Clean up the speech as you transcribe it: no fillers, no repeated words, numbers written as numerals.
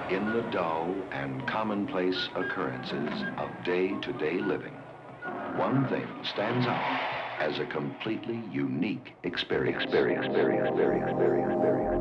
In the dull and commonplace occurrences of day-to-day living, one thing stands out as a completely unique experience.